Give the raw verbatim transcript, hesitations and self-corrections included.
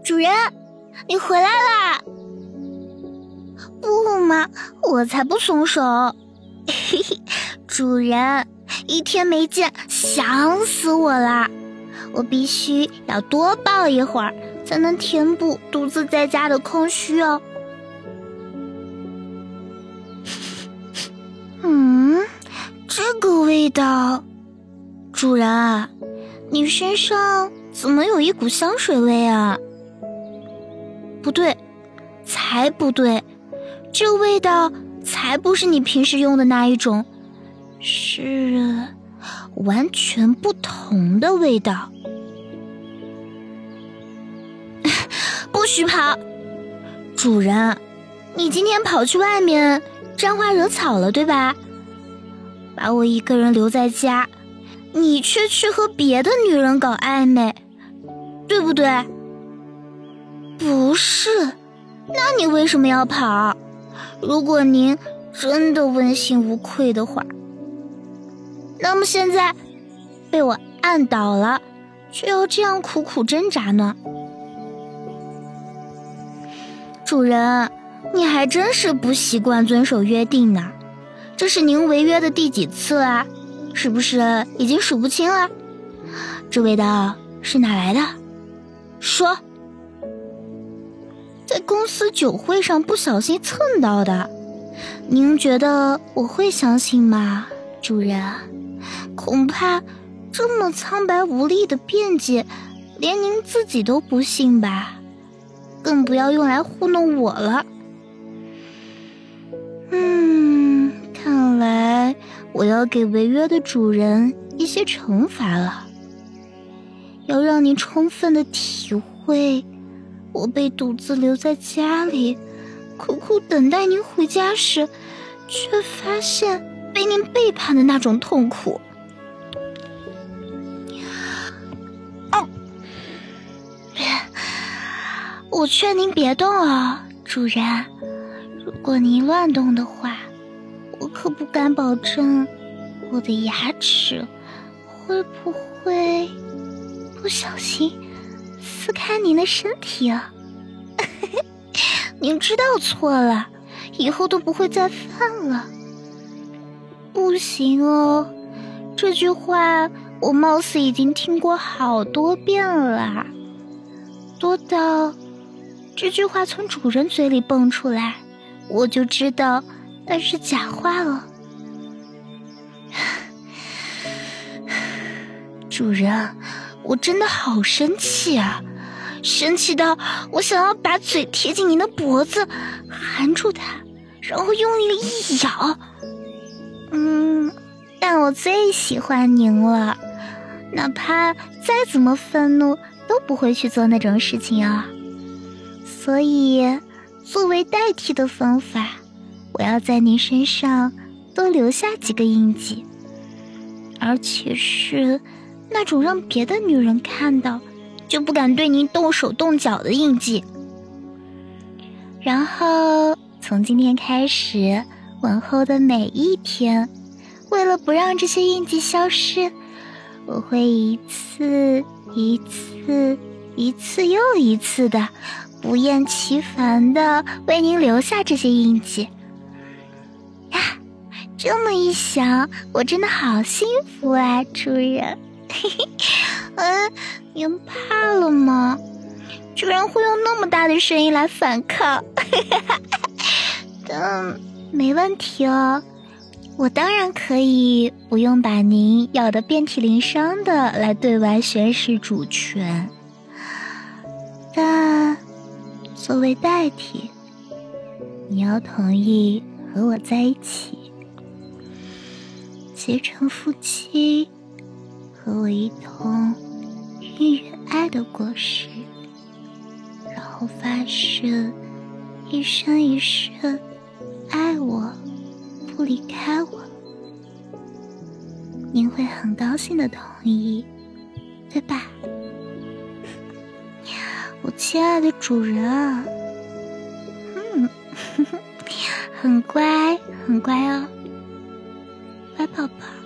主人，你回来啦！不嘛，我才不松手。嘿嘿，主人，一天没见，想死我啦！我必须要多抱一会儿，才能填补独自在家的空虚哦。嗯，这个味道，主人，你身上怎么有一股香水味啊？不对，才不对，这味道才不是你平时用的那一种，是完全不同的味道。不许跑！主人，你今天跑去外面沾花惹草了，对吧？把我一个人留在家，你却去和别的女人搞暧昧，对不对？不是，那你为什么要跑？如果您真的问心无愧的话，那么现在被我按倒了，却要这样苦苦挣扎呢？主人，你还真是不习惯遵守约定呢。这是您违约的第几次啊？是不是已经数不清了？这味道是哪来的？说。在公司酒会上不小心蹭到的，您觉得我会相信吗，主人？恐怕这么苍白无力的辩解，连您自己都不信吧，更不要用来糊弄我了。嗯，看来我要给违约的主人一些惩罚了，要让你充分的体会我被独自留在家里，苦苦等待您回家时，却发现被您背叛的那种痛苦。哦，我劝您别动啊，主人。如果您乱动的话，我可不敢保证我的牙齿会不会不小心撕开您的身体啊。您知道错了，以后都不会再犯了。不行哦，这句话我貌似已经听过好多遍了，多到这句话从主人嘴里蹦出来，我就知道那是假话了。主人，我真的好生气啊，生气到我想要把嘴贴近您的脖子，含住它，然后用力一咬。嗯，但我最喜欢您了，哪怕再怎么愤怒都不会去做那种事情啊。所以作为代替的方法，我要在您身上多留下几个印记，而且是那种让别的女人看到就不敢对您动手动脚的印记。然后从今天开始，往后的每一天，为了不让这些印记消失，我会一次一次一次又一次的不厌其烦的为您留下这些印记呀。这么一想，我真的好幸福啊，主人。嘿嘿，嗯，您怕了吗？居然会用那么大的声音来反抗。但没问题哦，我当然可以不用把您咬得遍体鳞伤的来对外宣示主权，但作为代替，你要同意和我在一起，结成夫妻，和我一同孕育爱的果实，然后发誓一生一世爱我，不离开我。您会很高兴的同意，对吧？我亲爱的主人啊，嗯，很乖很乖哦，乖宝宝。